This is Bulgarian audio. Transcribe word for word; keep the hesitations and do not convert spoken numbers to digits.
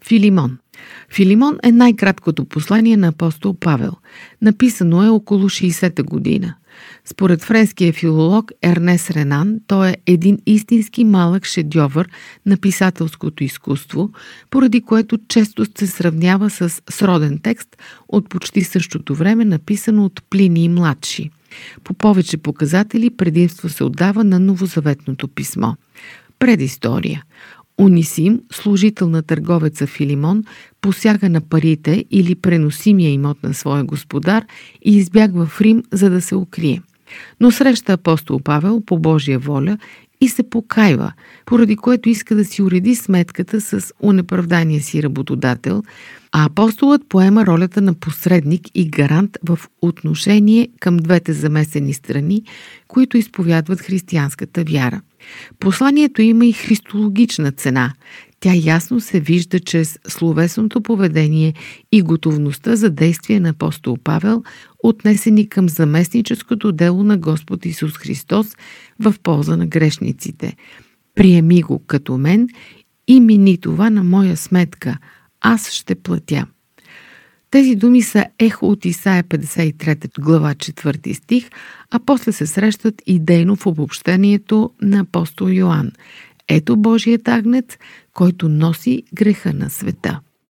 Филимон. Филимон е най-краткото послание на апостол Павел. Написано е около шейсета година. Според френския филолог Ернест Ренан, той е един истински малък шедьовър на писателското изкуство, поради което често се сравнява с сроден текст от почти същото време, написано от Плиний младши. По повече показатели предимство се отдава на новозаветното писмо. Предистория. Унисим, служител на търговеца Филимон, посяга на парите или преносимия имот на своя господар и избягва в Рим, за да се укрие. Но среща апостол Павел по Божия воля и се покайва, поради което иска да си уреди сметката с унеправдания си работодател, а апостолът поема ролята на посредник и гарант в отношение към двете замесени страни, които изповядват християнската вяра. Посланието има и христологична цена. Тя ясно се вижда чрез словесното поведение и готовността за действие на апостол Павел, отнесени към заместническото дело на Господ Исус Христос в полза на грешниците. Приеми го като мен и мини това на моя сметка. Аз ще платя. Тези думи са ехо от Исаия петдесет и трета глава четвърти стих, а после се срещат идейно в обобщението на апостол Йоан. Ето Божият агнец, който носи греха на света.